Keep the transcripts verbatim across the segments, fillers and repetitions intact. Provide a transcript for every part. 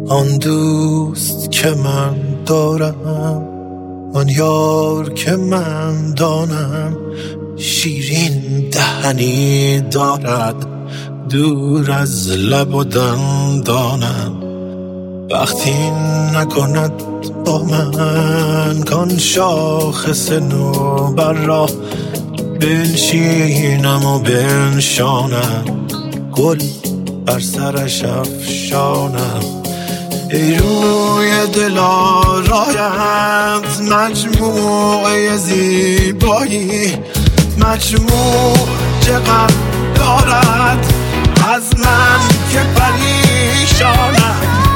آن دوست که من دارم، آن یار که من دانم، شیرین دهنی دارد دور از لب و دندانم. وقتی نکند با من کان شاخص نوبر را، بنشینم و بنشانم، گل بر سرش افشانم. ای روی دل آرایت مجموعه زیبایی، مجموع چقدر دارد از من که پریشانم.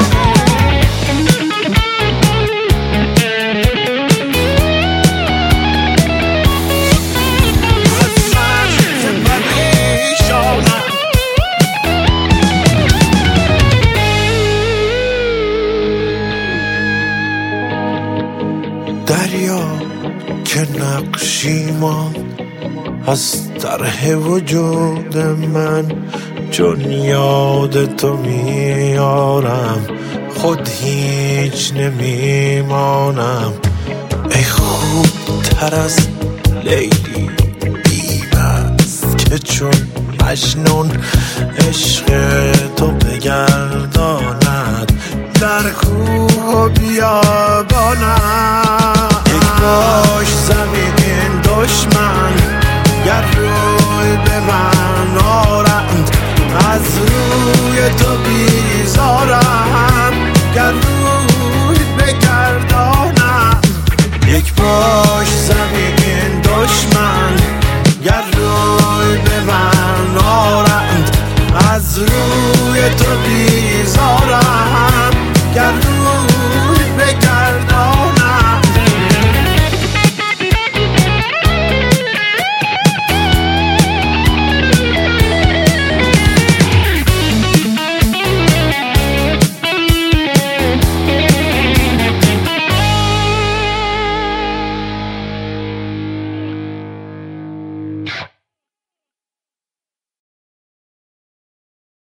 دریا که نقشی ماند از طرح وجود من، چون یاد تو میارم خود هیچ نمیمانم. ای خوب تر از لیلی بی‌بست که چون مجنون عشق تو بگرداند در کوه و بیابانم. یک باش زمین دشمن گر روی